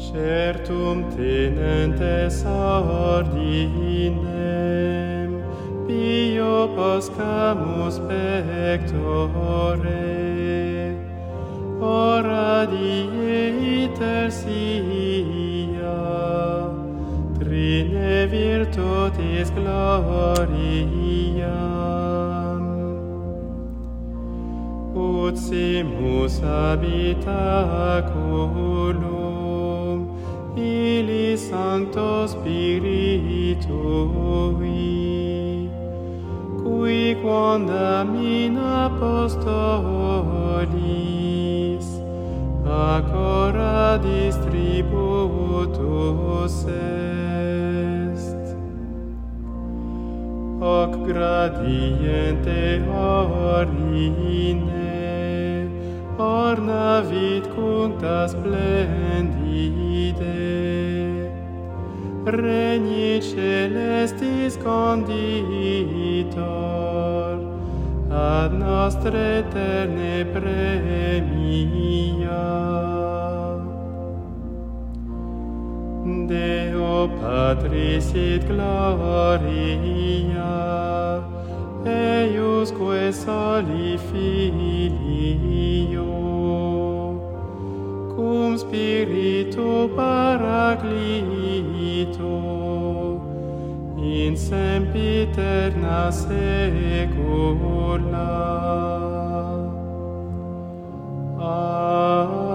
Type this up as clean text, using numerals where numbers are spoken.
Certum tenentes ordinem, pio poscamus pectore, ora die iter sia, trine virtutis gloriam. Ut simus habitaculum, Ili Sancto Spiritui, qui quondam in apostolis, acora distributus est. Hoc gradiente orine, ornavit cuncta splendide, regni celestis conditor, ad nostre eterne premia. Deo Patris et Gloria, eiusque soli Filio, cum Spiritu Paraclito, in sempiterna saecula. Amen.